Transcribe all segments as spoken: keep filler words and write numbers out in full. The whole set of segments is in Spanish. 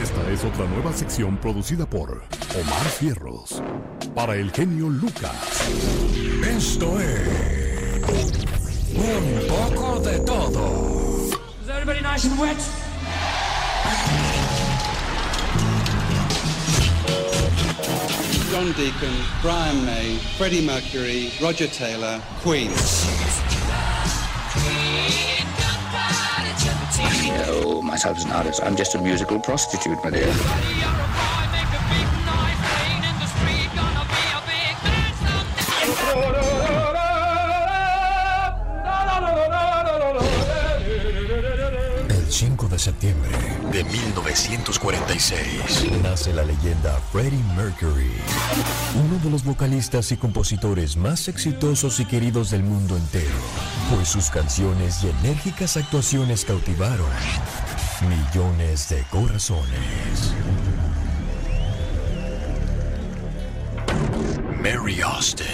Esta es otra nueva sección producida por Omar Fierros para el genio Lucas. Esto es un poco de todo. Is everybody nice and wet? John Deacon, Brian May, Freddie Mercury, Roger Taylor, Queen. No, myself as an artist, I'm just a musical prostitute, my dear. El cinco de septiembre de mil novecientos cuarenta y seis nace la leyenda Freddie Mercury, uno de los vocalistas y compositores más exitosos y queridos del mundo entero, pues sus canciones y enérgicas actuaciones cautivaron millones de corazones. Mary Austin.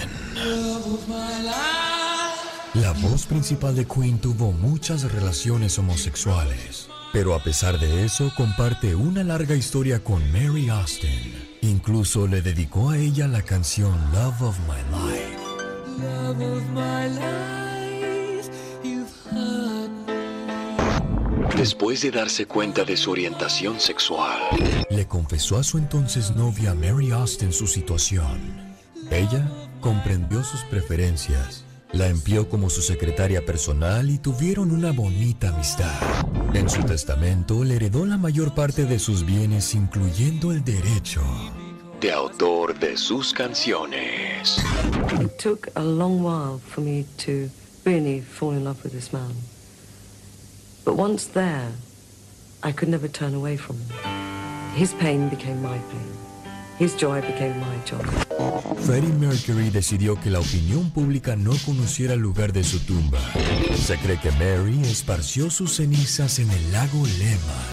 La voz principal de Queen tuvo muchas relaciones homosexuales, pero a pesar de eso comparte una larga historia con Mary Austin. Incluso le dedicó a ella la canción Love of My Life. Love of my life, you've hurt me. Después de darse cuenta de su orientación sexual, le confesó a su entonces novia Mary Austin su situación. Ella comprendió sus preferencias, la empleó como su secretaria personal y tuvieron una bonita amistad. En su testamento le heredó la mayor parte de sus bienes, incluyendo el derecho de autor de sus canciones. It took a long while for me to really fall in love with this man. But once there, I could never turn away from him. His pain became my pain. His joy became my joy. Freddie Mercury decidió que la opinión pública no conociera el lugar de su tumba. Se cree que Mary esparció sus cenizas en el lago Lema.